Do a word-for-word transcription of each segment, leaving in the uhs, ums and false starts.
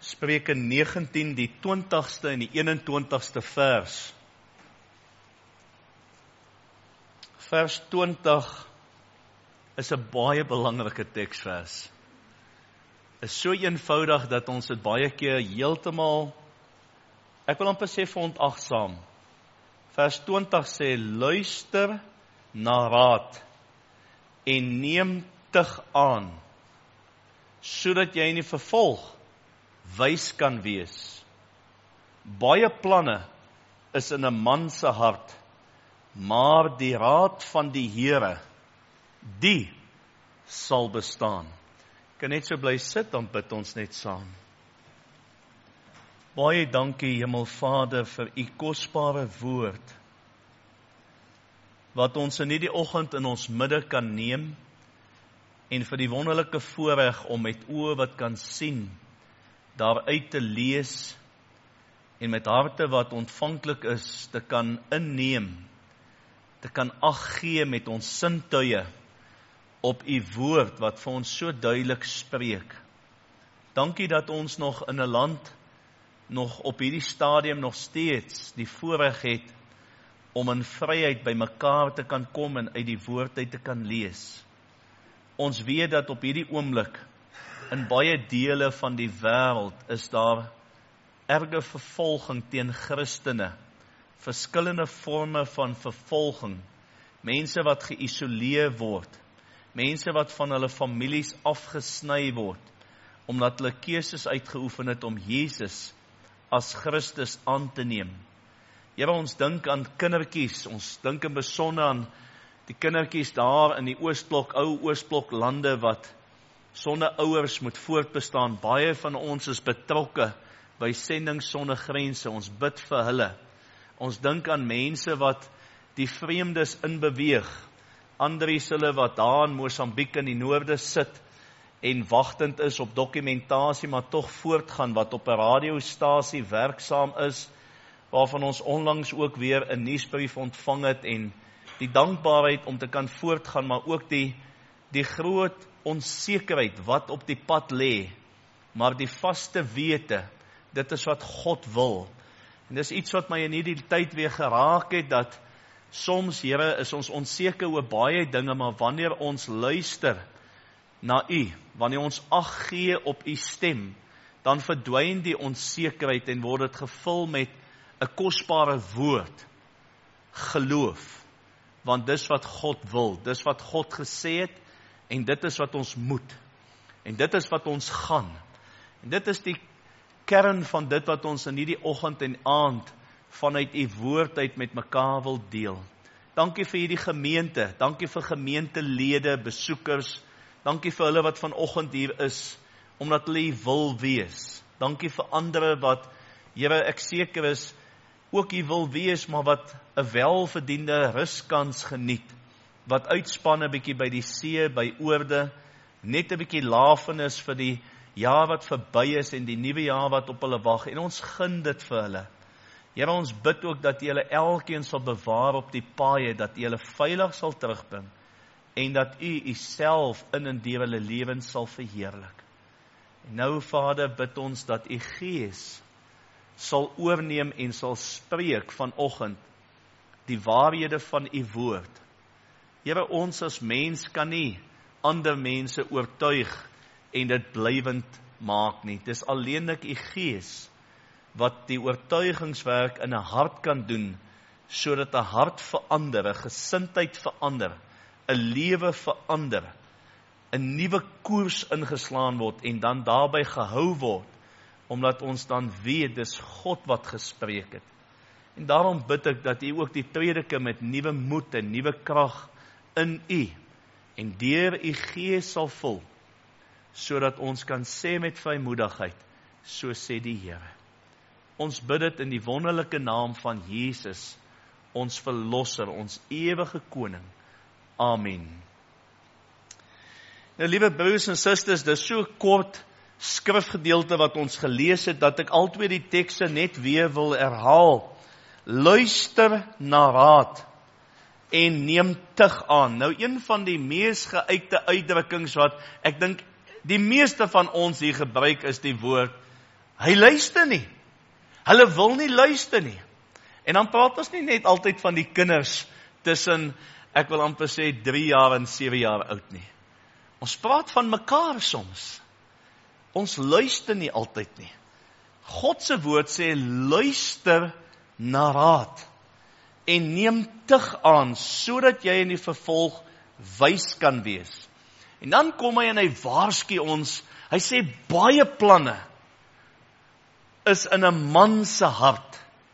Spreuke negentien, die twintigste en die eenentwintigste vers. Vers twintig is 'n baie belangrike teksvers. Is so eenvoudig dat ons dit baie keer heeltemal, ek wil amper sê verontagsaam. Vers twintig sê, luister na raad en neem tug aan, sodat jy in die vervolg wys kan wees. Baie planne is in 'n man se hart, maar die raad van die Here, die sal bestaan. Ek kan net so bly sit, dan bid ons net saam. Baie dankie, Hemelvader, vir u kosbare woord, wat ons in hierdie oggend in ons midde kan neem, en vir die wonderlike voorreg om met oë wat kan sien, daaruit te lees, en met harte wat ontvanklik is, te kan inneem, te kan ag gee met ons sintuie, op u woord, wat vir ons so duidelik spreek. Dankie dat ons nog in 'n land, nog op hierdie stadium nog steeds, die voorreg het, om in vryheid by mekaar te kan kom, en uit die woord uit te kan lees. Ons weet dat op hierdie oomblik, in baie dele van die wêreld, is daar erge vervolging teen Christene, verskillende vorme van vervolging, mense wat geïsoleer word, mense wat van hulle families afgesny word, omdat hulle keuses uitgeoefen het om Jesus as Christus aan te neem. Here, ons dink aan kindertjies, ons dink in besonder aan die kindertjies daar in die Oostblok, ou Oostblok lande wat sonder ouers moet voortbestaan. Baie van ons is betrokke by Sending Sonder Grense, ons bid vir hulle. Ons dink aan mense wat die vreemdes inbeweeg, Andries hulle wat daar in Mosambiek in die noorde sit, en wagtend is op dokumentasie, maar tog voortgaan, wat op 'n radiostasie werksaam is, waarvan ons onlangs ook weer 'n nuusbrief ontvang het, en die dankbaarheid om te kan voortgaan, maar ook die, die groot onsekerheid wat op die pad lê, maar die vaste wete, dit is wat God wil. En dis iets wat my in hierdie tyd weer geraak het, dat soms, Here, is ons onseker oor baie dinge, maar wanneer ons luister na u, wanneer ons ag gee op u stem, dan verdwyn die onsekerheid en word dit gevul met 'n kosbare woord, geloof, want dis wat God wil, dis wat God gesê het, en dit is wat ons moet, en dit is wat ons gaan, en dit is die kern van dit wat ons in hierdie oggend en aand vanuit u woord uit met mekaar wil deel. Dankie vir hierdie gemeente, dankie vir gemeentelede, besoekers, dankie vir hulle wat vanoggend hier is, omdat hulle hier wil wees. Dankie vir ander wat, Here, ek seker is, ook hier wil wees, maar wat 'n welverdiende ruskans geniet, wat uitspan 'n bietjie by die see, by oorde, net 'n bietjie lafenis vir die jaar wat verby is, en die nuwe jaar wat op hulle wag, en ons gun dit vir hulle. Here, ons bid ook dat U hulle elkeen sal bewaar op die paaie, dat U hulle veilig sal terugbring, en dat U Uself in en deur hulle lewens sal verheerlik. En nou, Vader, bid ons dat U Gees sal oorneem en sal spreek vanoggend die waarhede van U woord. Here, ons as mens kan nie ander mense oortuig en dit blywend maak nie. Dis alleenlik U Gees wat die oortuigingswerk in 'n hart kan doen, sodat 'n hart verander, 'n gesindheid verander, 'n lewe verander, 'n nuwe koers ingeslaan word en dan daarbey gehou word, omdat ons dan weet dis God wat gespreek het. En daarom bid ek dat U ook die prediker met nuwe moed en nuwe krag in U en deur U Gees sal vul, sodat ons kan sê met vrymoedigheid, so sê die Here. Ons bid dit in die wonderlike naam van Jesus, ons verlosser, ons ewige koning. Amen. Nou, liewe broers en susters, dis so kort skrifgedeelte wat ons gelees het, dat ek altyd die tekste net weer wil herhaal. Luister na raad en neem tug aan. Nou, een van die mees geuite uitdrukkings wat ek dink die meeste van ons hier gebruik is die woord Hy luister nie. Hulle wil nie luister nie. En dan praat ons nie net altyd van die kinders tussen, ek wil amper sê, drie jaar en sewe jaar oud nie. Ons praat van mekaar soms. Ons luister nie altyd nie. God se woord sê, luister na raad en neem tug aan, sodat jy in die vervolg wys kan wees. En dan kom hy en hy waarsku ons, hy sê, baie planne is in 'n man se hart,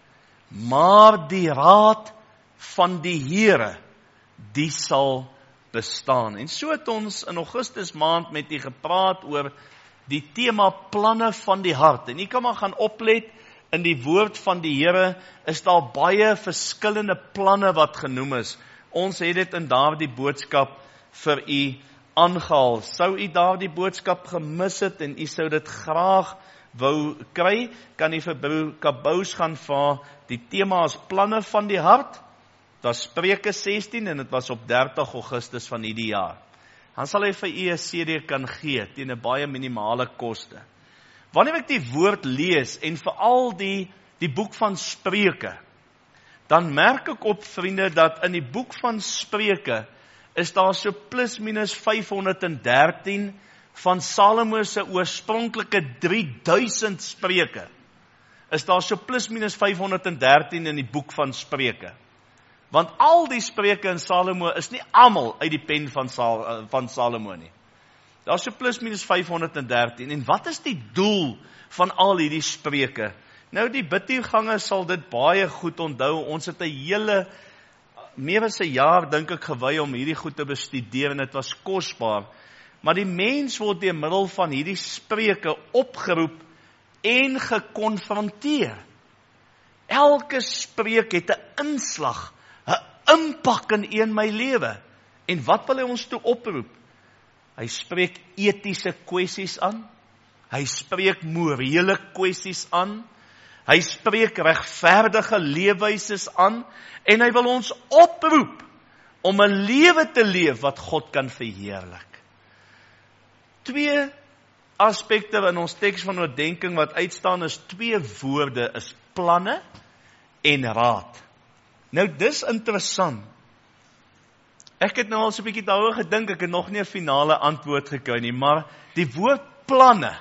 maar die raad van die Here, die sal bestaan. En so het ons in Augustus maand met u gepraat oor die tema planne van die hart. En u kan maar gaan oplet, in die woord van die Here is daar baie verskillende planne wat genoem is. Ons het dit in daardie boodskap vir u aangehaal. Sou u daardie boodskap gemis het en u sou dit graag wou kry, kan u vir broer Kabous gaan vra. Die tema is planne van die hart. Dit was Spreuke sestien en dit was op dertig Augustus van hierdie jaar. Dan sal hy vir u 'n C D kan gee teen 'n baie minimale koste. Wanneer ek die woord lees en veral die die boek van Spreuke, dan merk ek op, vriende, dat in die boek van Spreuke is daar so plus minus vyfhonderddertien van Salomo se oorspronklike drie duisend spreuke. Is daar so plus minus vyfhonderddertien in die boek van Spreuke. Want al die spreuke in Salomo is nie almal uit die pen van, Sal, van Salomo nie. Daar is so plus minus vyfhonderddertien. En wat is die doel van al hierdie spreuke? Nou, die bidtuurgange sal dit baie goed onthou. Ons het 'n hele, meer as 'n jaar, dink ek, gewy om hierdie goed te bestudeer en dit was kosbaar. Maar die mens word deur middel van hierdie spreuke opgeroep en gekonfronteer. Elke spreuk het 'n inslag, 'n impak in een my lewe. En wat wil hy ons toe oproep? Hy spreek etiese kwessies aan. Hy spreek morele kwessies aan. Hy spreek regverdige leefwyses aan. En hy wil ons oproep om 'n lewe te leef wat God kan verheerlik. Twee aspekte in ons teks van oordeenking wat uitstaan is twee woorde, is planne en raad. Nou, dis interessant. Ek het nou al so 'n bietjie daaroor gedink, ek het nog nie 'n finale antwoord gekry nie, maar die woord planne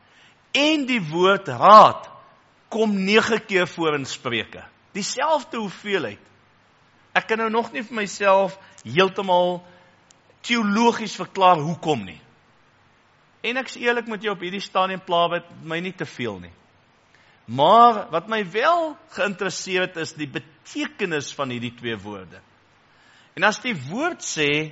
en die woord raad kom nege keer voor in Spreuke. Dieselfde hoeveelheid. Ek kan nou nog nie vir myself heeltemal teologies verklaar hoekom nie. En ek is eerlik met jou, op hierdie stadium pla met my nie te veel nie. Maar wat my wel geïnteresseer het, is die betekenis van hierdie twee woorde. En as die woord sê,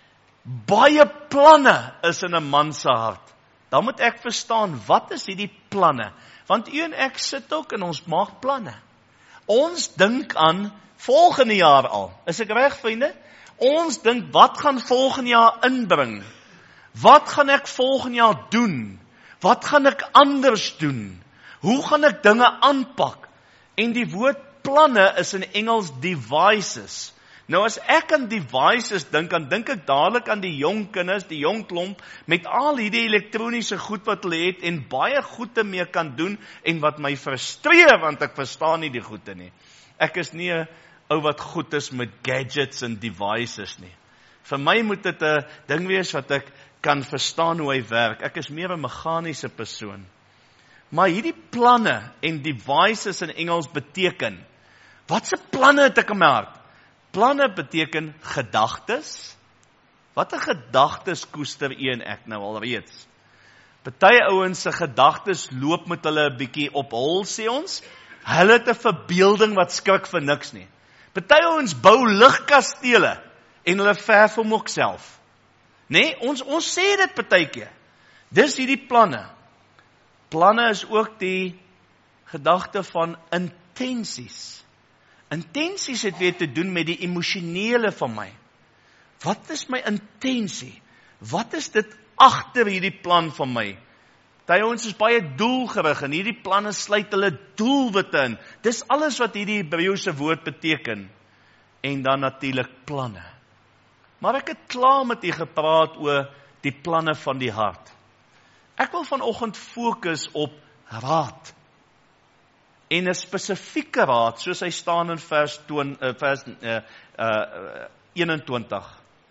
baie planne is in 'n man se hart, dan moet ek verstaan, wat is hierdie planne? Want u en ek sit ook en ons maak planne. Ons dink aan volgende jaar al. Is ek reg, vriende? Ons dink, wat gaan volgende jaar inbring? Wat gaan ek volgende jaar doen? Wat gaan ek anders doen? Hoe gaan ek dinge aanpak? En die woord planne is in Engels devices. Nou as ek aan devices dink, dan dink ek dadelik aan die jong kinders, die jong klomp, met al hierdie elektroniese goed wat hulle het, en baie goede mee kan doen, en wat my frustreer, want ek verstaan nie die goede nie. Ek is nie 'n ou wat goed is met gadgets en devices nie. Vir my moet dit 'n ding wees wat ek kan verstaan hoe hy werk. Ek is meer 'n meganiese persoon. Maar hierdie planne en devices in Engels beteken, wat se planne het ek in my hart? Planne beteken gedagtes. Wat 'n gedagtes koester u en ek nou al reeds? Party ouens se gedagtes loop met hulle 'n bietjie op hol, sê ons. Hulle het 'n verbeelding wat skrik vir niks nie. Party ouens bou ligkastele en hulle verf hom ook self. Nee, ons ons sê dit partykeer. Dis hierdie planne. Planne is ook die gedagte van intensies. Intensies het weer te doen met die emosionele van my. Wat is my intensie? Wat is dit agter hierdie plan van my? Party ons is baie doelgerig en hierdie planne sluit hulle doelwitte in. Dis alles wat hierdie Hebreëse woord beteken. En dan natuurlik planne. Maar ek het klaar met u gepraat oor die planne van die hart. Ek wil vanoggend fokus op raad. En 'n spesifieke raad, soos hy staan in vers, toon, uh, vers uh, uh, eenentwintig.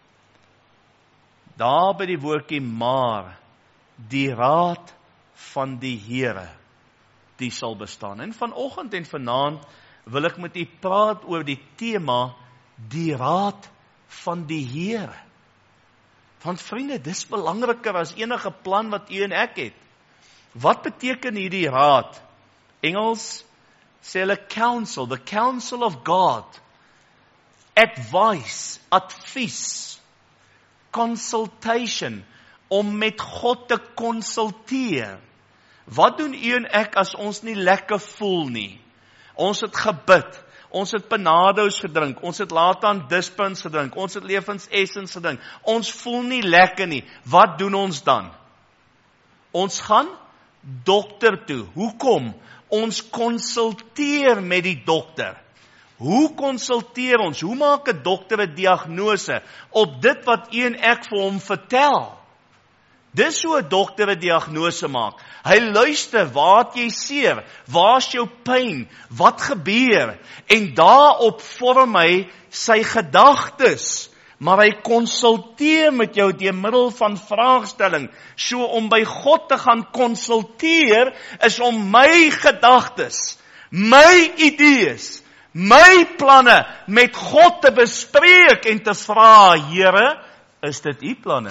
Daar by die woordjie maar, die raad van die Here, die sal bestaan. En vanoggend en vanaand wil ek met u praat oor die tema, die raad van die Here. Want vriende, dis belangriker as enige plan wat u en ek het. Wat beteken hierdie raad? Engels sê hulle counsel, the counsel of God. Advice, advies, consultation, om met God te konsulteer. Wat doen u en ek as ons nie lekker voel nie? Ons het gebid, ons het Benados gedrink, ons het laat aan Dispens gedrink, ons het Lewensessence gedrink, ons voel nie lekker nie. Wat doen ons dan? Ons gaan dokter toe. Hoekom? Ons konsulteer met die dokter. Hoe konsulteer ons? Hoe maak 'n dokter 'n diagnose op dit wat u en ek vir hom vertel? Dis hoe 'n dokter 'n diagnose maak. Hy luister, waar het jy seer? Waar is jou pyn? Wat gebeur? En daarop vorm hy sy gedagtes. Maar hy konsulteer met jou deur middel van vraagstelling. So om by God te gaan konsulteer is om my gedagtes, my idees, my planne met God te bespreek en te vra, Here, is dit u planne?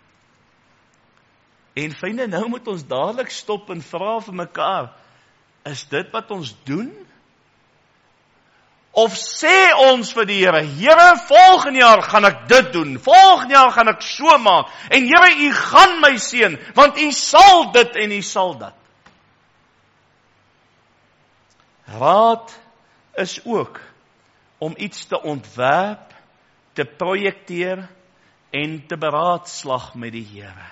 En vriende, nou moet ons dadelik stop en vra vir mekaar, is dit wat ons doen? Of sê ons vir die Here, Here, volgende jaar gaan ek dit doen, volgende jaar gaan ek so maak, en Here, u gaan my seën, want u sal dit en u sal dat. Raad is ook om iets te ontwerp, te projekteer en te beraadslag met die Here.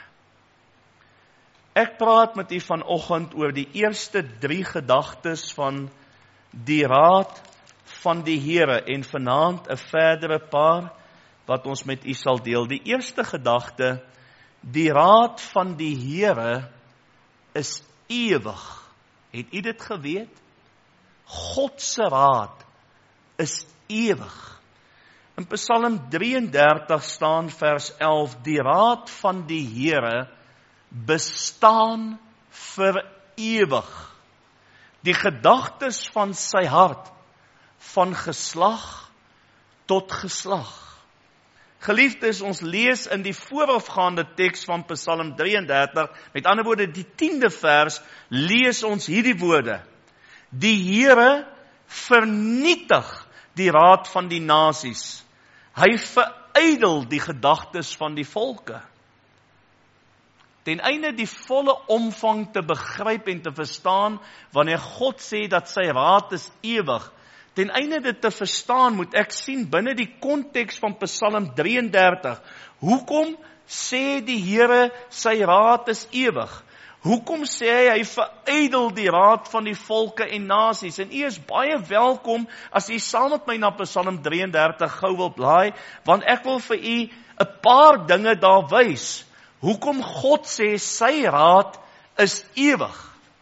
Ek praat met u vanoggend oor die eerste drie gedagtes van die raad van die Here en vanaand 'n verdere paar wat ons met u sal deel. Die eerste gedagte, die raad van die Here is ewig. Het u dit geweet? God se raad is ewig. In Psalm drie en dertig staan vers elf, die raad van die Here bestaan vir ewig. Die gedagtes van sy hart, van geslag tot geslag. Geliefdes, ons lees in die voorafgaande teks van Psalm drie en dertig, met ander woorde die tiende vers, lees ons hierdie woorde. Die Here vernietig die raad van die nasies. Hy verydel die gedagtes van die volke. Ten einde die volle omvang te begryp en te verstaan, wanneer God sê dat sy raad is ewig, ten einde dit te verstaan, moet ek sien binne die konteks van Psalm drie en dertig, hoekom sê die Here sy raad is ewig? Hoekom sê hy, hy verydel die raad van die volke en nasies? En u is baie welkom as u saam met my na Psalm drie en dertig gou wil blaai, want ek wil vir u 'n paar dinge daar wys. Hoekom God sê sy raad is ewig?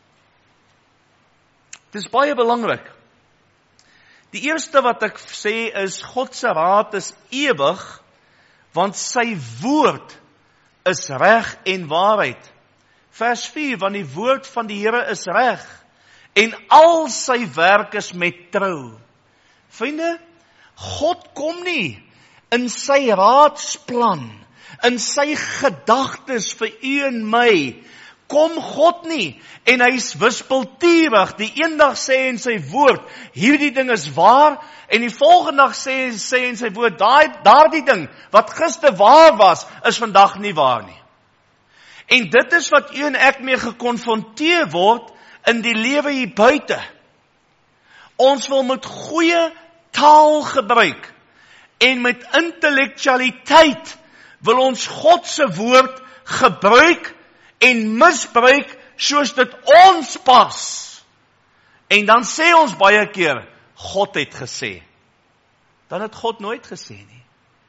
Dit is baie belangrik. Die eerste wat ek sê is, God se raad is ewig, want sy woord is reg en waarheid. Vers vier, want die woord van die Here is reg, en al sy werk is met trou. Vriende, God kom nie in sy raadsplan, in sy gedagtes vir u en my, kom God nie, en hy is wispelturig, die eendag sê in sy woord, hierdie ding is waar, en die volgende dag sê, sê in sy woord, daardie ding, wat gister waar was, is vandag nie waar nie. En dit is wat u en ek mee gekonfronteer word, in die lewe hier buite. Ons wil met goeie taal gebruik, en met intellektualiteit, wil ons God se woord gebruik, en misbruik, soos dit ons pas. En dan sê ons baie keer, God het gesê. Dan het God nooit gesê nie.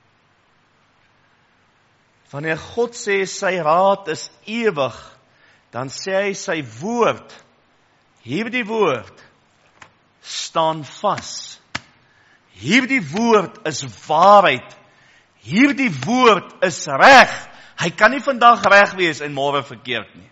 Wanneer God sê sy raad is ewig, dan sê hy sy woord Hierdie woord staan vas. Hierdie woord is waarheid. Hierdie woord is reg. Hy kan nie vandag reg wees en môre verkeerd nie.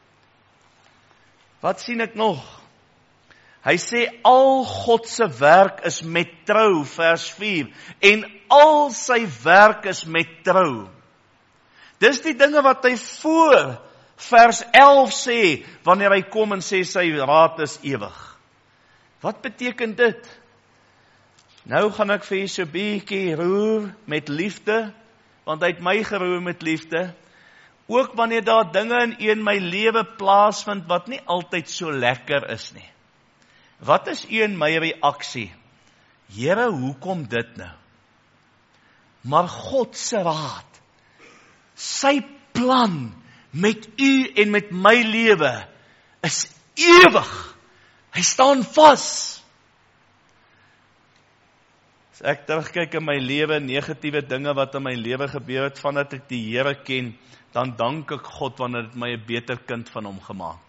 Wat sien ek nog? Hy sê al God se werk is met trou, vers vier, en al sy werk is met trou. Dis die dinge wat hy voor vers elf sê, wanneer hy kom en sê sy raad is ewig. Wat beteken dit? Nou gaan ek vir jy so bietjie roer met liefde, want hy het my geroer met liefde. Ook wanneer daar dinge in een my lewe plaasvind wat nie altyd so lekker is nie. Wat is een my reaksie? Here, hoekom dit nou? Maar God se raad, sy plan met u en met my lewe is ewig. Hy staan vas. As ek terugkyk in my lewe, negatiewe dinge wat in my lewe gebeur het, vandat ek die Here ken, dan dank ek God wanneer dit my 'n beter kind van hom gemaak.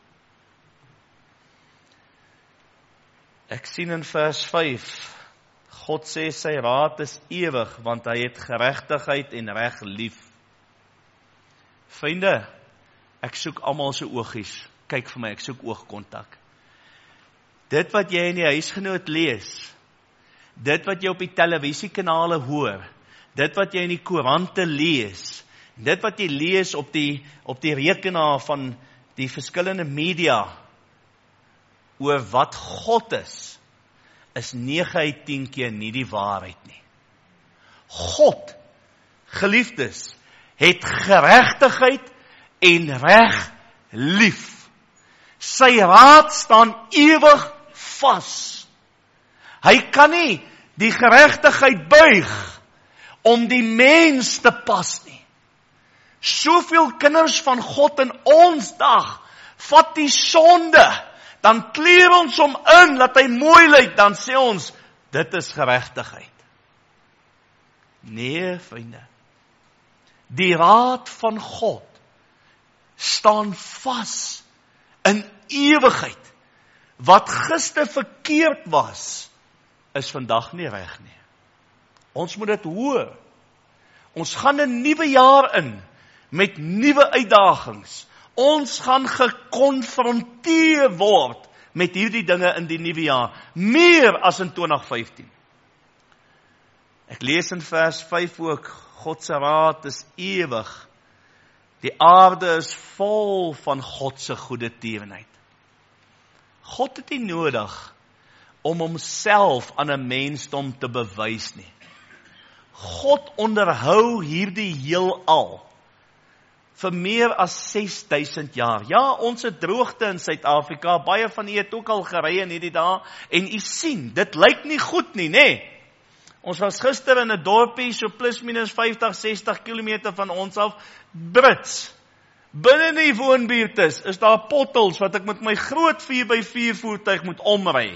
Ek sien in vers vyf, God sê sy raad is ewig, want hy het geregtigheid en reg lief. Vriende, ek soek almal se oogies. Kyk vir my, ek soek oogkontak. Dit wat jy in die huisgenoot lees, dit wat jy op die televisiekanale hoor, dit wat jy in die koerante lees, dit wat jy lees op die, op die rekenaar van die verskillende media, oor wat God is, is nege uit tien keer nie die waarheid nie. God, geliefdes, het geregtigheid en reg lief. Sy raad staan ewig vas. Hy kan nie die geregtigheid buig om die mens te pas nie. Soveel kinders van God in ons dag vat die sonde, dan kleer ons hom in, laat hy mooi lyk, dan sê ons, dit is geregtigheid. Nee, vriende. Die raad van God staan vas in ewigheid. Wat gister verkeerd was, is vandag nie reg nie. Ons moet dit hoor. Ons gaan 'n nuwe jaar in, met nuwe uitdagings. Ons gaan gekonfronteer word met hierdie dinge in die nuwe jaar, meer as in twintig vyftien. Ek lees in vers vyf ook, God se raad is ewig. Die aarde is vol van God se goeie tierenheid. God het nie nodig om homself aan 'n mensdom te bewys nie. God onderhou hierdie heelal vir meer as ses duisend jaar. Ja, ons het droogte in Suid-Afrika, baie van u het ook al gery in hierdie dae, en u sien, dit lyk nie goed nie, nê? Ons was gister in 'n dorpie, so plus minus vyftig, sestig kilometer van ons af, Brits. Binne die woonbuurt is, is daar potholes, wat ek met my groot vier by vier voertuig moet omry.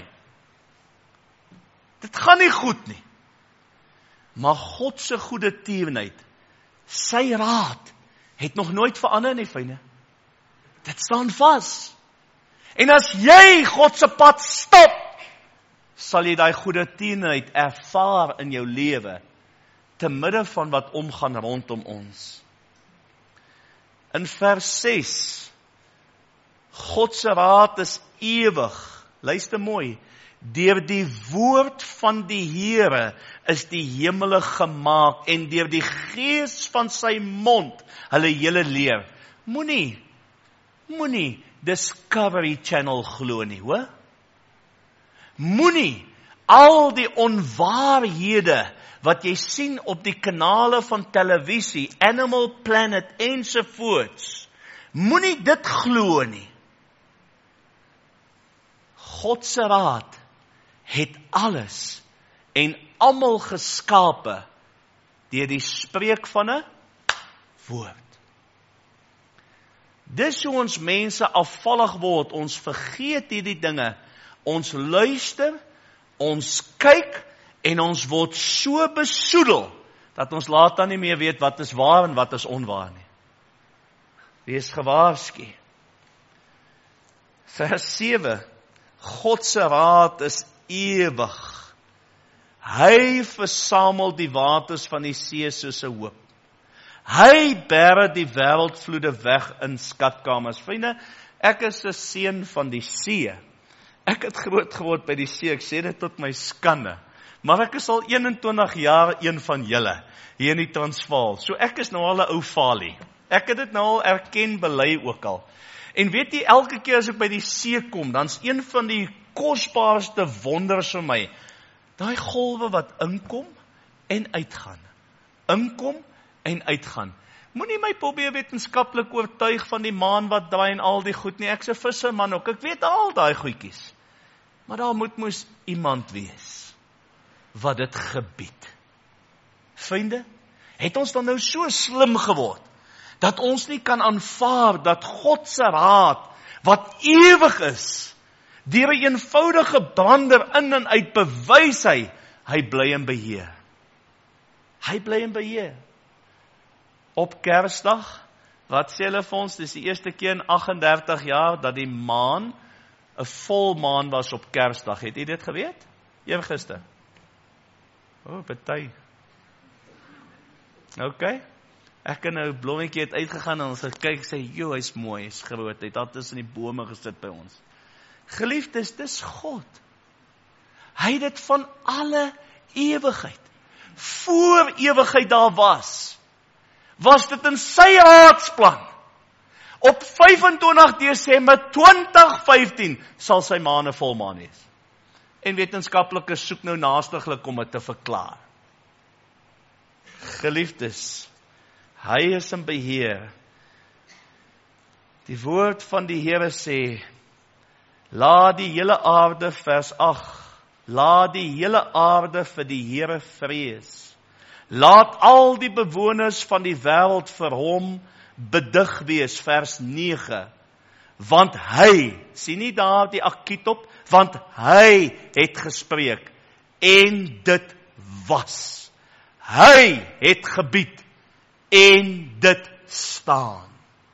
Dit gaan nie goed nie. Maar God se goeie tierenheid, sy raad, het nog nooit verander nie, vriende. Dit staan vas. En as jy God se pad stap, sal jy daai goeie tierenheid ervaar in jou lewe, te midde van wat omgaan rondom ons. In vers ses, God se raad is ewig. Luister mooi. Deur die woord van die Here is die hemele gemaak, en deur die gees van sy mond hulle hele leer. Moenie, moenie Discovery Channel glo nie, hoor? Moenie al die onwaarhede wat jy sien op die kanale van televisie, Animal Planet ensovoorts, moenie dit glo nie. God se raad het alles en almal geskape deur die spreek van 'n woord. Dis hoe ons mense afvallig word, ons vergeet hierdie dinge, ons luister, ons kyk en ons word so besoedel dat ons later nie meer weet wat is waar en wat is onwaar nie. Wees gewaarsku. Vers sewe. God se raad is ewig. Hy versamel die waters van die see soos 'n hoop. Hy bære die wêreldvloede weg in skatkamers. Vriende, ek is 'n seun van die see. Ek het groot geword by die see, ek sê dit tot my skande. Maar ek is al eenentwintig jaar een van julle, hier in die Transvaal. So ek is nou al 'n ou falie. Ek het dit nou al erken, bely ook al. En weet jy, elke keer as ek by die see kom, dan's een van die kosbaarste wonders vir my, daai golwe wat inkom en uitgaan. Inkom en uitgaan. Moenie my probeer wetenskaplik oortuig van die maan wat draai en al die goed nie. Ek's 'n visserman ook. Ek weet al daai goedjies. Maar daar moet moes iemand wees wat dit gebied. Vriende, het ons dan nou so slim geword dat ons nie kan aanvaar dat God se raad wat ewig is, deur 'n eenvoudige brander in en uit bewys hy, hy bly in beheer. Hy bly in beheer. Op Kersdag, wat sê hulle vir ons, dis die eerste keer in agt en dertig jaar dat die maan 'n volmaan was op Kersdag. Het jy dit geweet? Eergister. O, oh, party. OK. Ek en nou blommetjie het uitgegaan en ons het kyk sê, "Jo, hy's mooi, hy's groot." Hy het daar tussen die bome gesit by ons. Geliefdes, dis God. Hy het dit van alle ewigheid, voor ewigheid daar was, was dit in sy raadsplan. Op vyf en twintig Desember twintig vyftien sal sy maan 'n volmaan wees. En wetenskaplikes soek nou naastiglik om dit te verklaar. Geliefdes, hy is in beheer. Die woord van die Here sê, laat die hele aarde, vers agt, laat die hele aarde vir die Here vrees. Laat al die bewoners van die wêreld vir hom bedig wees, vers nege. Want hy, sien nie daar die akiet op, want hy het gespreek en dit was. Hy het gebied en dit staan.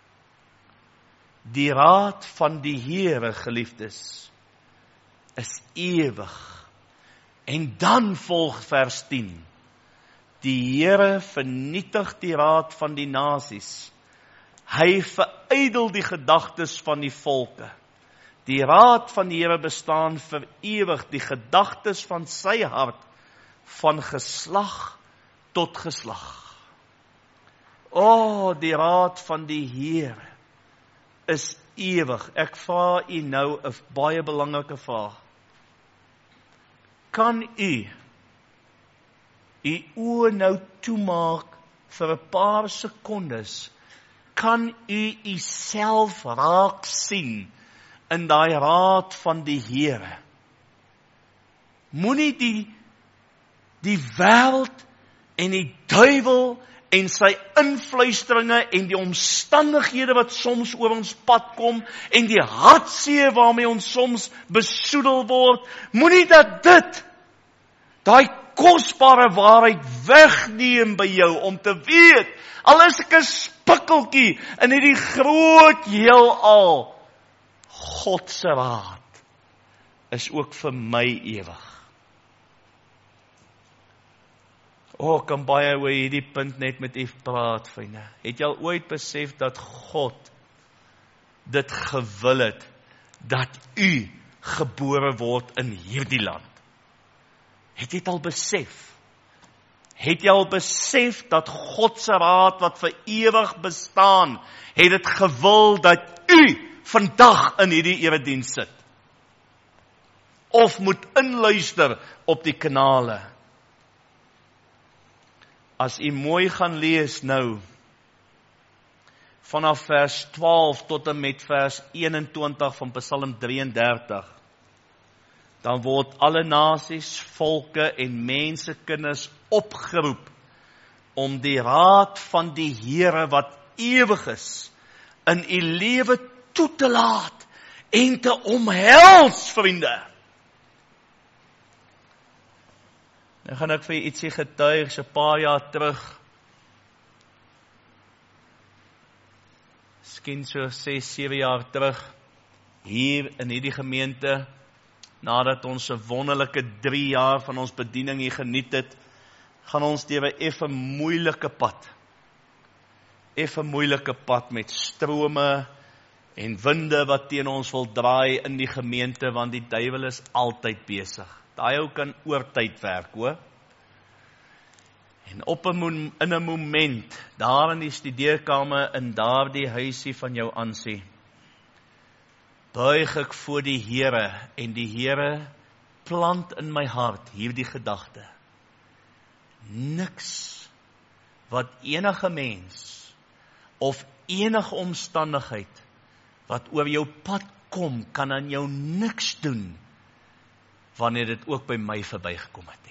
Die raad van die Here, geliefdes, is ewig. En dan volg vers tien. Die Here vernietig die raad van die nasies. Hy verydel die gedagtes van die volke. Die raad van die Here bestaan vir ewig, die gedagtes van sy hart, van geslag tot geslag. O, die raad van die Here is ewig. Ek vra u nou 'n baie belangrike vraag. Kan u u oë nou toemaak vir 'n paar sekondes? Kan u u self raak sien in daai raad van die Here? Moenie die die wêreld en die duiwel en sy invluisteringe en die omstandighede wat soms oor ons pad kom en die hartseer waarmee ons soms besoedel word, moenie dat dit daai kosbare waarheid wegneem by jou om te weet, al is ek 'n spikkeltjie in hierdie groot heelal, God se raad is ook vir my ewig. O, ek kan baie oor hierdie punt net met u praat, vriende. Het jy al ooit besef dat God dit gewil het, dat u gebore word in hierdie land? Het jy dit al besef? Het jy al besef dat God se raad wat vir ewig bestaan, het dit gewil dat u vandag in hierdie erediens sit? Of moet inluister op die kanale? As u mooi gaan lees nou, vanaf vers twaalf tot en met vers eenentwintig van Psalm drie en dertig, dan word alle nasies, volke en mensekinders opgeroep om die raad van die Here wat ewig is, in u lewe toe te laat en te omhels, vriende. Nou gaan ek vir u ietsie getuig, so 'n paar jaar terug. Miskien so ses, sewe jaar terug. hier in hierdie gemeente, nadat ons 'n wonderlike drie jaar van ons bediening hier geniet het, gaan ons deur 'n effe moeilike pad. Effe moeilike pad met strome en winde wat teen ons wil draai in die gemeente, want die duiwel is altyd besig. Daai ou kan oortyd werk, hoor. En op 'n in 'n moment, daar in die studeerkamer, in daardie huisie van jou aansie, buig ek voor die Here, en die Here plant in my hart hierdie gedagte. Niks wat enige mens of enige omstandigheid wat oor jou pad kom, kan aan jou niks doen, wanneer dit ook by my verbygekom het.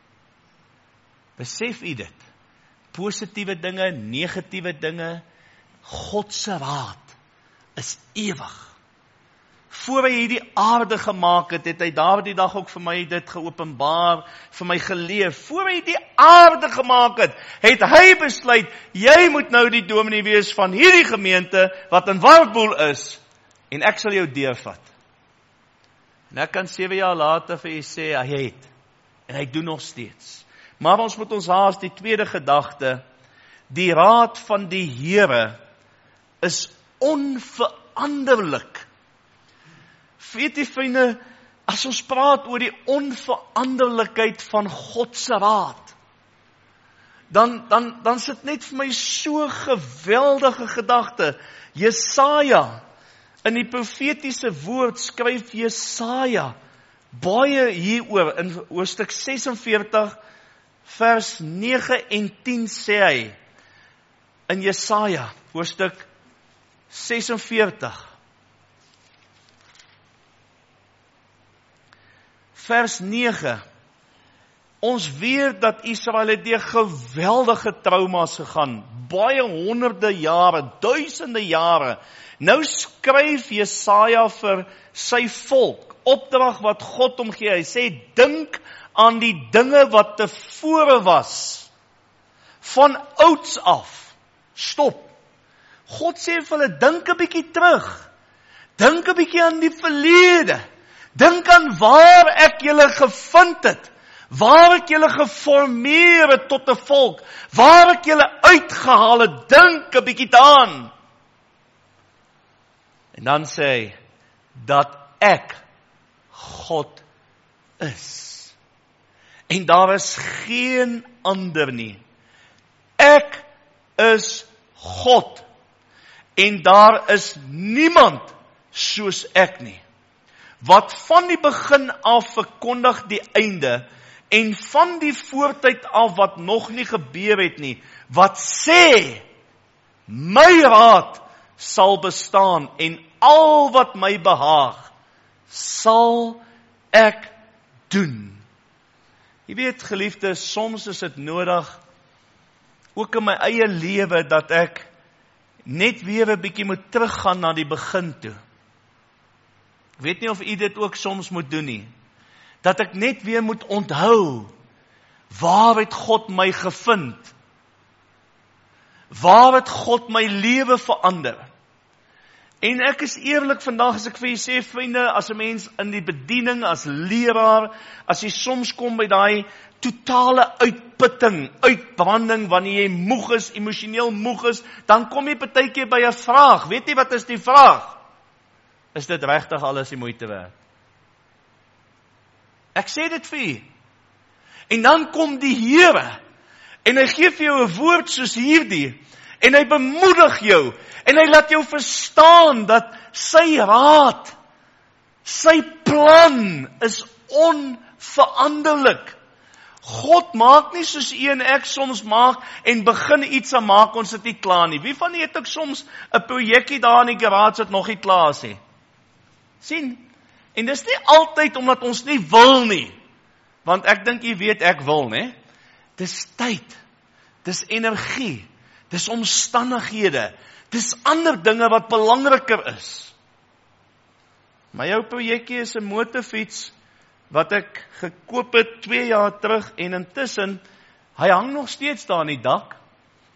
Besef u dit? Positiewe dinge, negatiewe dinge, God se raad is ewig. Voor hy hierdie aarde gemaak het, het hy daardie dag ook vir my dit geopenbaar, vir my geleer. Voor hy die aarde gemaak het, het hy besluit, jy moet nou die dominee wees van hierdie gemeente, wat in Wartboel is, en ek sal jou deurvat. En ek kan sewe jaar later vir u sê, hy het, en hy doen nog steeds. Maar ons moet ons haas, die tweede gedagte, die raad van die Here is onveranderlik. Weet jy vriende, as ons praat oor die onveranderlikheid van God se raad, dan, dan, dan sit net vir my so geweldige gedagte. Jesaja, in die profetiese woord skryf Jesaja baie hieroor, in hoofstuk ses en veertig, vers nege en tien sê hy, in Jesaja, hoofstuk ses en veertig, vers nege, ons weet dat Israel het deur geweldige trauma's gegaan, baie honderde jare, duisende jare. Nou skryf Jesaja vir sy volk, opdrag wat God hom gee. Hy sê, dink aan die dinge wat tevore was, van ouds af. Stop. God sê vir hulle, dink 'n bietjie terug. Dink 'n bietjie aan die verlede. Dink aan waar ek julle gevind het, waar ek julle geformeer het tot 'n volk, waar ek julle uitgehaal het, dink 'n bietjie daaraan. En dan sê hy, dat ek God is. En daar is geen ander nie. Ek is God. En daar is niemand soos ek nie. Wat van die begin af verkondig die einde, en van die voortyd af wat nog nie gebeur het nie, wat sê, my raad sal bestaan, en al wat my behaag, sal ek doen. Jy weet, geliefde, soms is dit nodig, ook in my eie lewe, dat ek net weer 'n bietjie moet teruggaan na die begin toe. Ek weet nie of u dit ook soms moet doen nie. Dat ek net weer moet onthou, waar het God my gevind? Waar het God my lewe verander? En ek is eerlik vandag, as ek vir julle sê, vriende, as 'n mens in die bediening, as leraar, as jy soms kom by daai totale uitputting, uitbranding, wanneer jy moeg is, emosioneel moeg is, dan kom jy partykeer by 'n vraag. Weet jy wat is die vraag? Is dit regtig alles die moeite werd? Ek sê dit vir u. En dan kom die Here, en hy gee vir jou 'n woord soos hierdie, en hy bemoedig jou, en hy laat jou verstaan, dat sy raad, sy plan, is onveranderlik. God maak nie soos u en ek soms maak, en begin iets aan maak, ons het nie klaar nie. Wie van u het ook soms 'n projekkie daar in die garage wat nog nie klaar is nie? Sien? En dis nie altyd omdat ons nie wil nie. Want ek dink jy weet ek wil, né? Dis tyd. Dis energie. Dis omstandighede. Dis ander dinge wat belangriker is. Maar jou projekkie is 'n motorfiets wat ek gekoop het twee jaar terug, en intussen, hy hang nog steeds daar in die dak,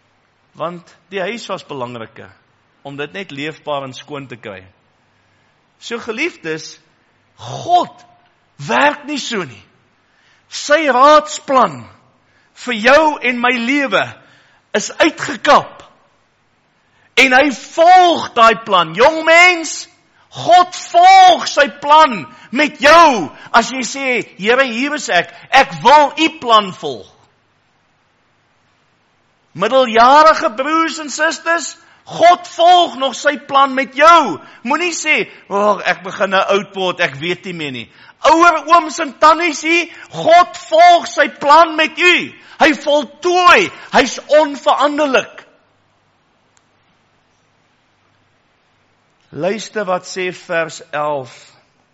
want die huis was belangriker, om dit net leefbaar en skoon te kry. So geliefdes, God werk nie so nie. Sy raadsplan vir jou en my lewe is uitgekap. En hy volg daai plan. Jong mens, God volg sy plan met jou. As jy sê, Here, hier is ek, ek wil u plan volg. Middeljarige broers en susters, God volg nog sy plan met jou. Moenie sê, oh, ek begin nou oud word, ek weet nie meer nie. Ouer ooms en tannies hier, God volg sy plan met u. Hy voltooi, hy's onveranderlik. Luister wat sê vers elf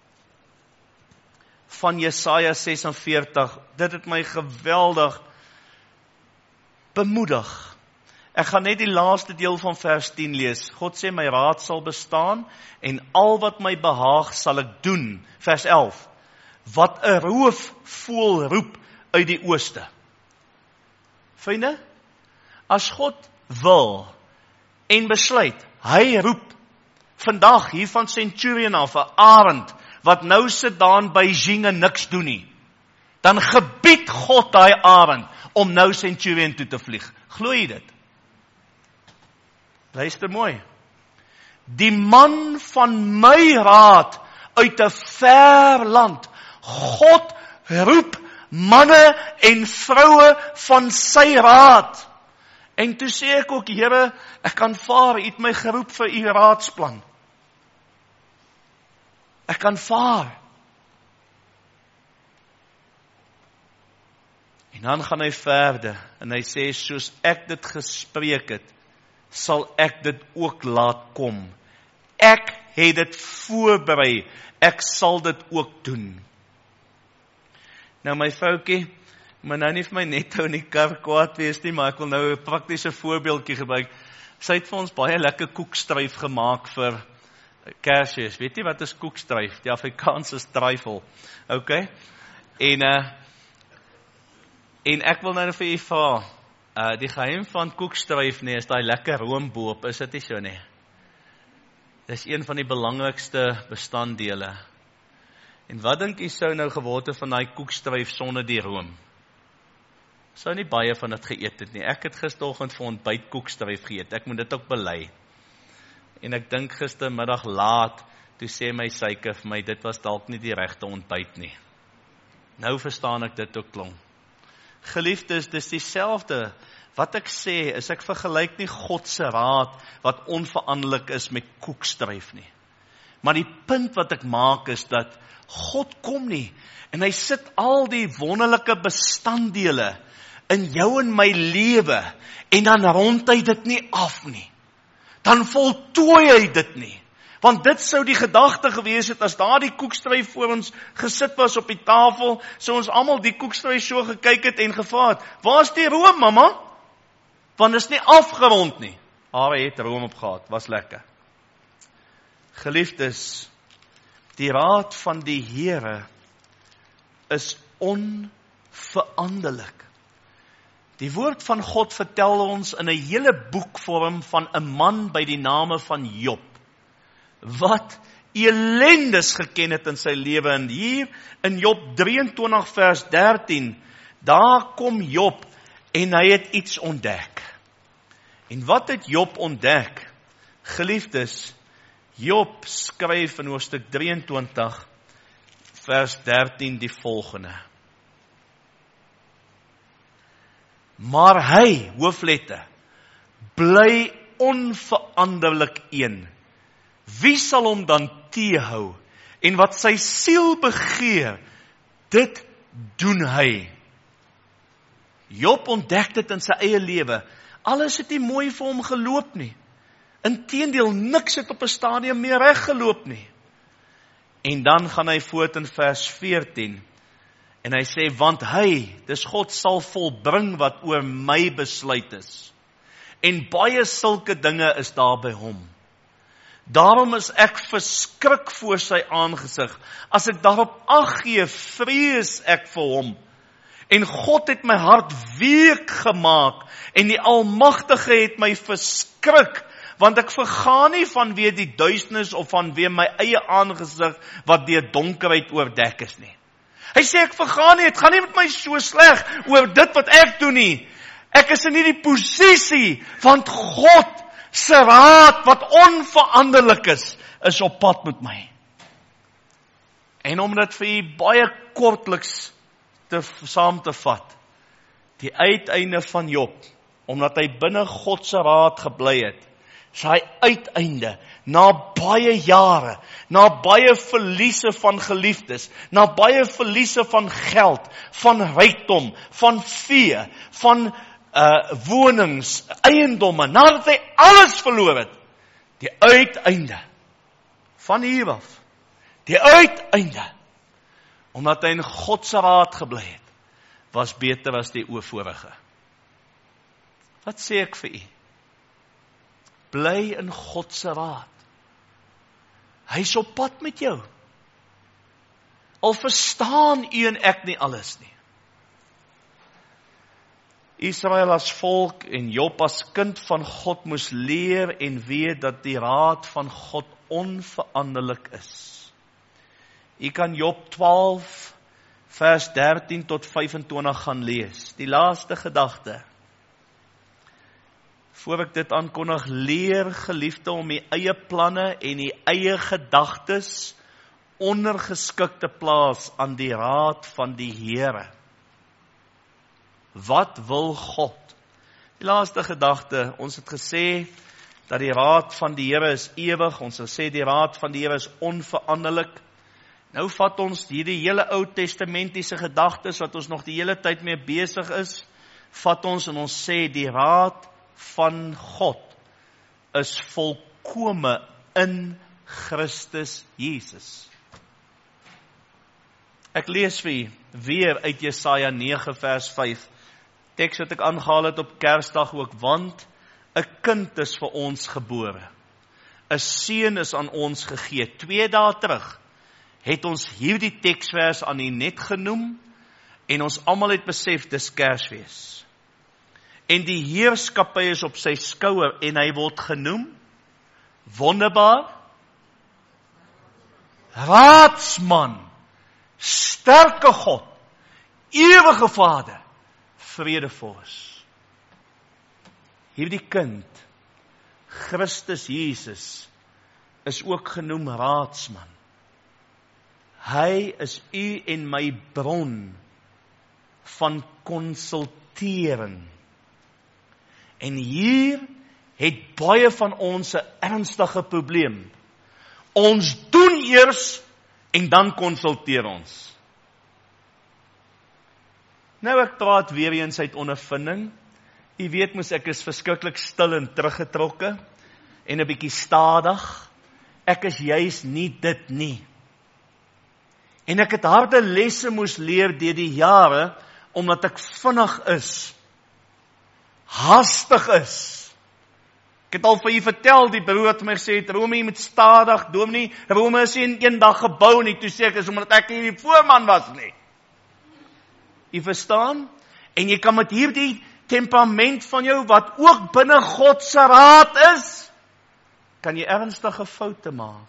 van Jesaja ses en veertig. Dit het my geweldig bemoedig. Ek gaan net die laaste deel van vers tien lees. God sê, my raad sal bestaan en al wat my behaag sal ek doen. Vers elf. Wat 'n roofvoël roep uit die ooste. Vriende, as God wil en besluit, hy roep vandag hier van Centurion af 'n arend wat nou sit daar in Beijing en niks doen nie. Dan gebied God daai arend om nou Centurion toe te vlieg. Glo jy dit? Luister mooi. Die man van my raad uit 'n ver land. God roep manne en vroue van sy raad. En toe sê ek ook, Here, ek kan vaar, u het my geroep vir u raadsplan. Ek kan vaar. En dan gaan hy verder, en hy sê, soos ek dit gespreek het, sal ek dit ook laat kom. Ek het dit voorberei, ek sal dit ook doen. Nou my vroukie, maar nou nie vir my netto in die kar kwaad wees nie, maar ek wil nou 'n praktiese voorbeeldjie gebruik. Sy het vir ons baie lekker koekstryf gemaak vir Kersfees. Weet jy wat is koekstryf? Die Afrikaanse stryfel. OK? En uh, en ek wil nou vir u vra, uh, die geheim van koekstryf nee, is daai lekker roomboop, is dit nie so nie? Dis een van die belangrikste bestanddele. En wat dink jy sou nou geword het van daai koekstryf sonder die room? Sou nie baie van dit geëet het nie. Ek het gisteroggend vir ontbyt koekstryf geëet. Ek moet dit ook bely. En ek dink gistermiddag laat, toe sê my suiker vir my, dit was dalk nie die regte ontbyt nie. Nou verstaan ek dit ook klong. Geliefdes, dis dieselfde. Wat ek sê, is ek vergelyk nie God se raad, wat onveranderlik is met koekstryf nie. Maar die punt wat ek maak is dat God kom nie, en hy sit al die wonderlike bestanddele in jou en my lewe, en dan rond hy dit nie af nie. Dan voltooi hy dit nie. Want dit sou die gedagte gewees het, as daar die koekstryf voor ons gesit was op die tafel, sou ons almal die koekstryf so gekyk het en gevra het, waar is die room, mamma? Want is nie afgerond nie. Haar het room op gehad, was lekker. Geliefdes, die raad van die Here is onveranderlik. Die woord van God vertel ons in 'n hele boekvorm van 'n man by die name van Job, wat elendes geken het in sy lewe. En hier in Job drieëntwintig vers dertien, daar kom Job en hy het iets ontdek. En wat het Job ontdek? Geliefdes, Job skryf in hoofstuk drieëntwintig vers dertien die volgende. Maar hy, hooflette, bly onveranderlik een. Wie sal hom dan teehou? En wat sy siel begeer, dit doen hy. Job ontdek dit in sy eie lewe. Alles het nie mooi vir hom geloop nie. Inteendeel, niks het op 'n stadium meer reg geloop nie. En dan gaan hy voort in vers veertien. En hy sê, want hy, dis God, sal volbring wat oor my besluit is. En baie sulke dinge is daar by hom. Daarom is ek verskrik voor sy aangesig. As ek daarop ag gee, vrees ek vir hom. En God het my hart week gemaak, en die Almagtige het my verskrik, want ek vergaan nie vanweë die duisternis of vanweë my eie aangesig wat deur donkerheid oordek is nie. Hy sê ek vergaan nie, dit gaan nie met my so sleg oor dit wat ek doen nie. Ek is in hierdie posisie, want God se raad wat onveranderlik is, is op pad met my. En om dit vir u baie kortliks te, saam te vat, die uiteinde van Job, omdat hy binne God se raad gebly het, sy uiteinde, na baie jare, na baie verliese van geliefdes, na baie verliese van geld, van rykdom, van vee, van uh, wonings, eiendomme, nadat hy alles verloor het, die uiteinde, van hier af, die uiteinde, omdat hy in God se raad gebly het, was beter as die oorvorige. Wat sê ek vir u? Bly in God se raad. Hy is op pad met jou. Al verstaan u en ek nie alles nie. Israel as volk en Job as kind van God moes leer en weet dat die raad van God onveranderlik is. U kan Job twaalf vers dertien tot vyfentwintig gaan lees. Die laaste gedagte. Voor ek dit aankondig, leer geliefde om die eie planne en die eie gedagtes ondergeskik te plaas aan die raad van die Here. Wat wil God? Die laaste gedagte, ons het gesê dat die raad van die Here is ewig, ons het gesê die raad van die Here is onveranderlik. Nou vat ons hierdie hele Ou Testamentiese gedagtes wat ons nog die hele tyd mee besig is, vat ons en ons sê die raad van God is volkome in Christus Jesus. Ek lees vir u weer uit Jesaja nege vers vyf, teks wat ek aangehaal het op Kersdag ook, want 'n kind is vir ons gebore, 'n seun is aan ons gegee. Twee dae terug het ons hierdie teksvers aan u net genoem, en ons almal het besef, dis Kersfees. En die heerskappy is op sy skouer, en hy word genoem, wonderbaar, raadsman, sterke God, ewige Vader, vredevors. Hierdie kind, Christus Jesus, is ook genoem raadsman. Hy is u en my bron van konsultering. En hier het baie van ons 'n ernstige probleem. Ons doen eers en dan konsulteer ons. Nou ek praat weer eens uit ondervinding. U weet mos ek is verskriklik stil en teruggetrokke en 'n bietjie stadig. Ek is juis nie dit nie. En ek het harde lesse moes leer deur die jare, omdat ek vinnig is, haastig is. Ek het al vir u vertel, die broer het my gesê, Rome, jy moet stadig, dominee, Rome is in een dag gebou nie, toe sê ek, is omdat ek nie die voorman was nie. U verstaan? En jy kan met hierdie temperament van jou, wat ook binne God se raad is, kan jy ernstige foute maak.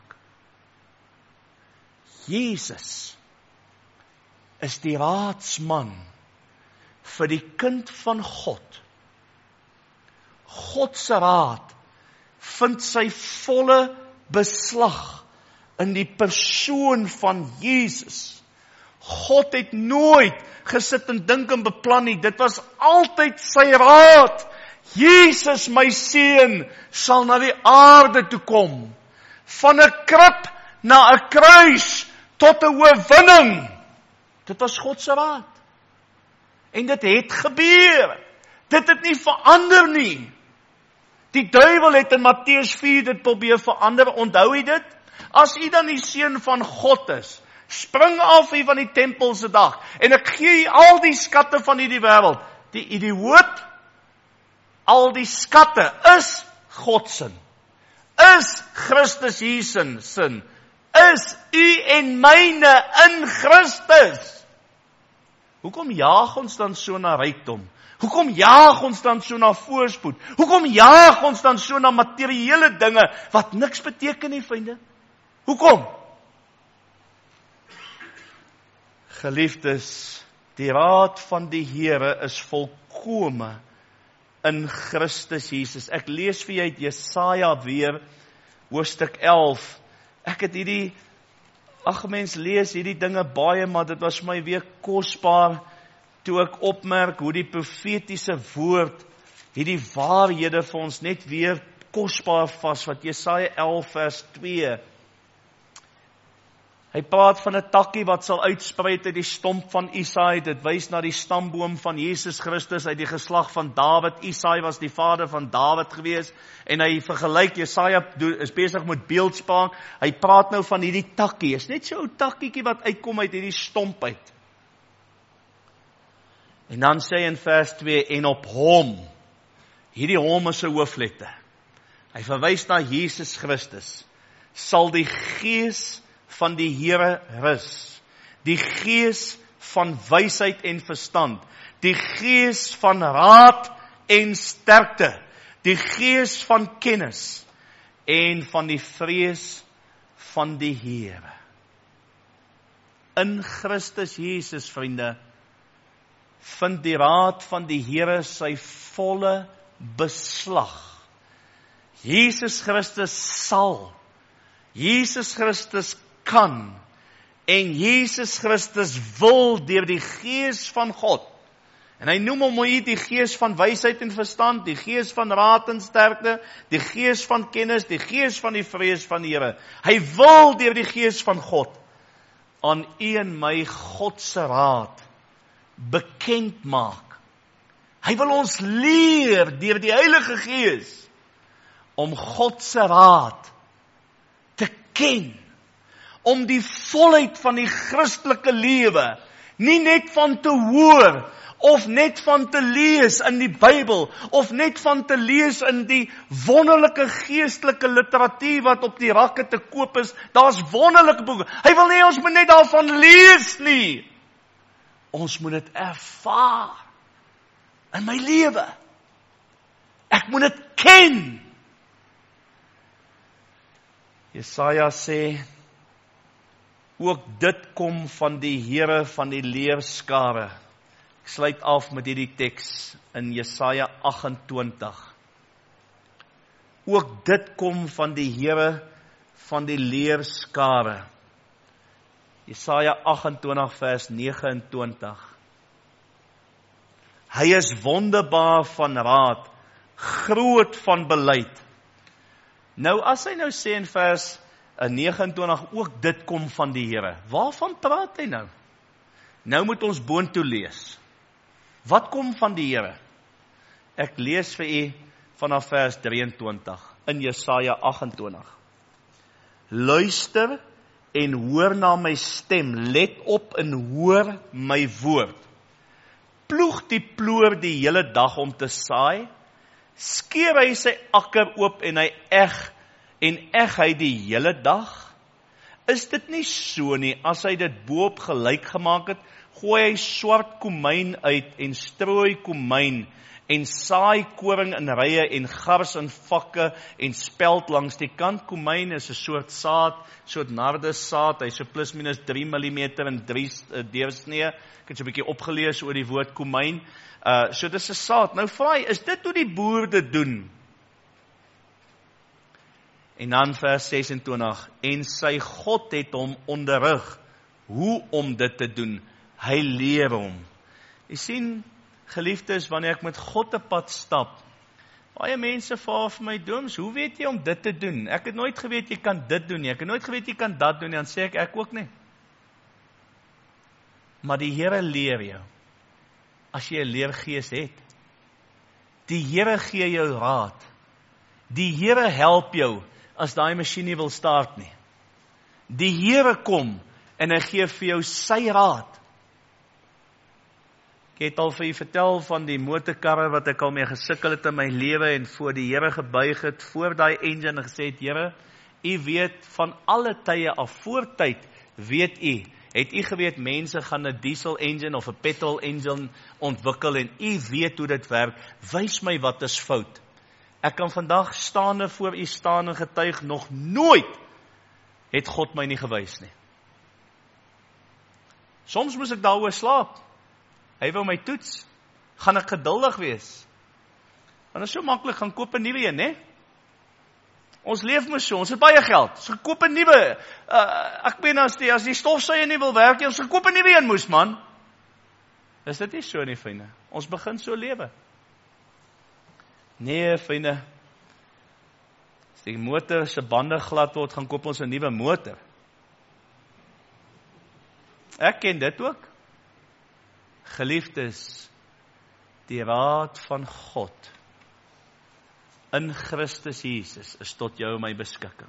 Jesus is die raadsman vir die kind van God. God se raad vind sy volle beslag in die persoon van Jesus. God het nooit gesit en dink en beplan nie, dit was altyd sy raad. Jesus, my seun, sal na die aarde toe kom, van 'n krib na 'n kruis, tot 'n oorwinning. Dit was God se raad. En dit het gebeur. Dit het nie verander nie. Die duiwel het in Matteus vier dit probeer verander, onthou jy dit? As u dan die seun van God is, spring af hier van die tempel se dag, en ek gee u al die skatte van hierdie wêreld. Die idioot, al die skatte is God se, is Christus Jesus se, is u en myne in Christus. Hoekom jaag ons dan so na rykdom? Hoekom jaag ons dan so na voorspoed? Hoekom jaag ons dan so na materiële dinge wat niks beteken nie, vriende? Hoekom? Geliefdes, die raad van die Here is volkome in Christus Jesus. Ek lees vir jy uit Jesaja weer, hoofstuk elf. Ek het hierdie, ag mens lees hierdie dinge baie, maar dit was my weer kosbaar, toe ek opmerk hoe die profetiese woord, hierdie waarhede vir ons net weer kosbaar vas, wat Jesaja elf vers twee, hy praat van 'n takkie wat sal uitspruit uit die stomp van Isaai. Dit wys na die stamboom van Jesus Christus uit die geslag van Dawid. Isaai was die vader van Dawid gewees. En hy vergelyk, Jesaja is besig met beeldspraak. Hy praat nou van hierdie takkie. Is net so 'n ou takkiekie wat uitkom uit hierdie stomp uit. En dan sê hy in vers twee, en op hom, hierdie hom is 'n hoofletter. Hy verwys na Jesus Christus. Sal die Gees van die Here rus, die Gees van wysheid en verstand, die Gees van raad en sterkte, die Gees van kennis en van die vrees van die Here. In Christus Jesus, vriende, vind die raad van die Here sy volle beslag. Jesus Christus sal, Jesus Christus kan, en Jesus Christus wil deur die Gees van God, en hy noem hom hier die Gees van wysheid en verstand, die Gees van raad en sterkte, die Gees van kennis, die Gees van die vrees van die Here. Hy wil deur die Gees van God aan u en my God se raad bekend maak. Hy wil ons leer deur die Heilige Gees om God se raad te ken, om die volheid van die Christelike lewe, nie net van te hoor, of net van te lees in die Bybel, of net van te lees in die wonderlike geestelike literatuur wat op die rakke te koop is. Daar's wonderlike boeke. Hy wil nie ons moet net daarvan lees nie. Ons moet dit ervaar in my lewe. Ek moet dit ken. Jesaja sê, ook dit kom van die Here van die leerskare. Ek sluit af met hierdie teks in Jesaja agt en twintig. Ook dit kom van die Here van die leerskare. Jesaja agt en twintig vers nege en twintig. Hy is wonderbaar van raad, groot van beleid. Nou as hy nou sê in vers nege en twintig, ook dit kom van die Here. Waarvan praat hy nou? Nou moet ons boontoe lees. Wat kom van die Here? Ek lees vir u vanaf vers drieëntwintig in Jesaja agt en twintig. Luister en hoor na my stem, let op en hoor my woord. Ploeg die ploer die hele dag om te saai, skeer hy sy akker oop en hy eg en eg hy die hele dag? Is dit nie so nie, as hy dit boop gelyk gemaak het, gooi hy swart komyn uit en strooi komyn en saai koring in rye en gars in vakke en speld langs die kant. Komyn is 'n soort saad, soort nardussaad, hy so plus minus drie millimeter en drie deursnee. Ek het so 'n bietjie opgelees oor die woord komyn. Uh, so dis 'n saad. Nou vra hy, is dit hoe die boer dit doen? En dan vers ses en twintig, en sy God het hom onderrig hoe om dit te doen. Hy leer hom. Jy sien, geliefdes, wanneer ek met God 'n pad stap, baie mense vra vir my, Dooms, hoe weet jy om dit te doen? Ek het nooit geweet jy kan dit doen nie, ek het nooit geweet jy kan dat doen nie, dan sê ek, ek ook nie. Maar die Here leer jou, as jy 'n leergees het. Die Here gee jou raad. Die Here help jou, as daai masjien nie wil start nie. Die Here kom, en hy gee vir jou sy raad. Ek het al vir u vertel van die motorkarre wat ek al mee gesukkel het in my lewe en voor die Here gebuig het, voor daai engine en gesê het, Here, u weet van alle tye af, voor tyd, weet u, Het u geweet, mense gaan 'n diesel engine of 'n petrol engine ontwikkel en u weet hoe dit werk, wys my wat is fout. Ek kan vandag staande voor u staan en getuig, nog nooit het God my nie gewys nie. Soms moes ek daaroor slaap. Hy wou my toets. Gaan ek geduldig wees? Want dit is so maklik, gaan koop 'n nuwe een, né? Ons leef mos so, ons het baie geld. Ons gekoop 'n nuwe. Uh, ek meen as die as die stofsuier nie wil werk nie, ons gekoop 'n nuwe een moes, man. Is dit nie so nie, vriende? Ons begin so lewe. Nee, vriende. As die motor se bande glad word, gaan koop ons 'n nuwe motor. Ek ken dit ook. Geliefdes, die raad van God in Christus Jesus is tot jou en my beskikking.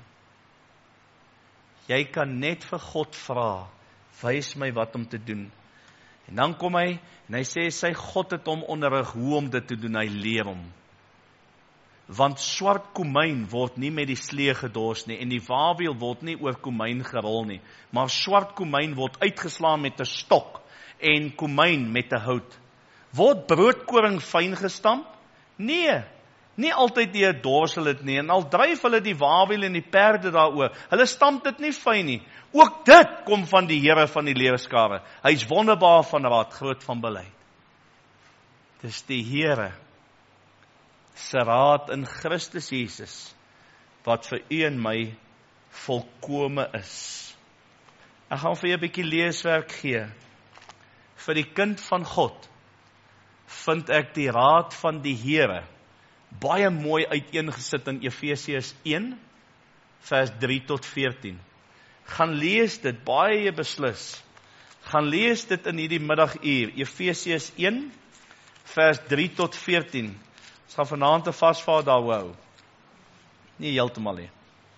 Jy kan net vir God vra, wys my wat om te doen. En dan kom hy, en hy sê, sy God het hom onderrig hoe om dit te doen, hy leer hom. Want swart komyn word nie met die slee gedors nie, en die wawiel word nie oor komyn gerol nie, maar swart komyn word uitgeslaan met 'n stok, en komyn met 'n hout. Word broodkoring fyn gestamp? Nee, nie altyd die dorsel dit nie, en al dryf hulle die wawiel en die perde daaroor, hulle stamp dit nie fyn nie. Ook dit kom van die Here van die leerskare. Hy is wonderbaar van raad, groot van beleid. Dis die Here se raad in Christus Jesus, wat vir u en my volkome is. Ek gaan vir jou 'n bietjie leeswerk gee. Vir die kind van God, vind ek die raad van die Here baie mooi uiteengesit in Efesiërs een, vers drie tot veertien. Gaan lees dit, baie beslis. Gaan lees dit in hierdie middaguur, Efesiërs een, vers drie tot veertien. Ons gaan vanaand te vasvaar daar hou. Nie heeltemal nie.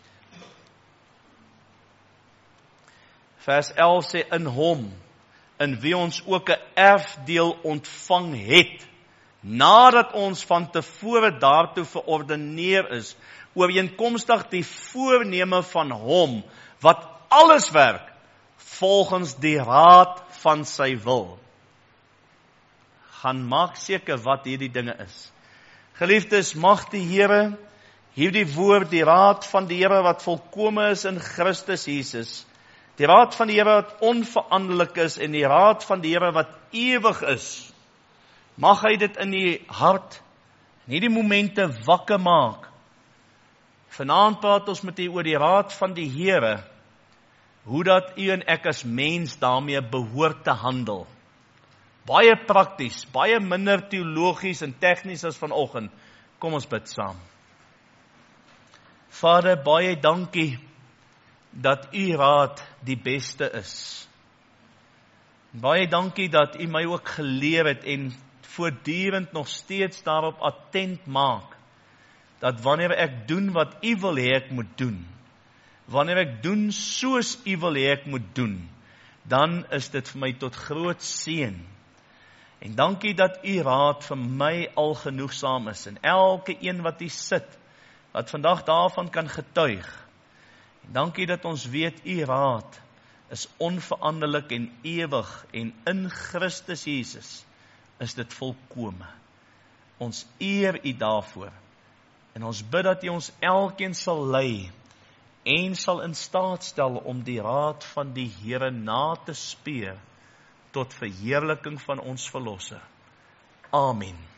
Vers elf sê, in hom, in wie ons ook 'n erfdeel ontvang het, nadat ons van tevore daartoe verordeneer is, ooreenkomstig die voorneme van hom, wat alles werk, volgens die raad van sy wil. Gaan maak seker wat hierdie dinge is. Geliefdes, mag die Here, hierdie woord, die raad van die Here wat volkome is in Christus Jesus, die raad van die Here wat onveranderlik is, en die raad van die Here wat ewig is, mag hy dit in die hart, in hierdie momente wakker maak. Vanaand praat ons met u oor die raad van die Here, hoe dat u en ek as mens daarmee behoort te handel. Baie prakties, baie minder teologies en tegnies as vanoggend. Kom ons bid saam. Vader, baie dankie dat u raad die beste is. Baie dankie dat u my ook geleer het en voortdurend nog steeds daarop attent maak, dat wanneer ek doen wat u wil hê ek moet doen, wanneer ek doen soos u wil hê ek moet doen, dan is dit vir my tot groot seën. En dankie dat u raad vir my al genoegsaam is, en elke een wat hier sit, wat vandag daarvan kan getuig. En dankie dat ons weet u raad is onveranderlik en ewig, en in Christus Jesus is dit volkome. Ons eer u daarvoor, en ons bid dat u ons elkeen sal lei, en sal in staat stel om die raad van die Here na te speur, tot verheerliking van ons Verlosser. Amen.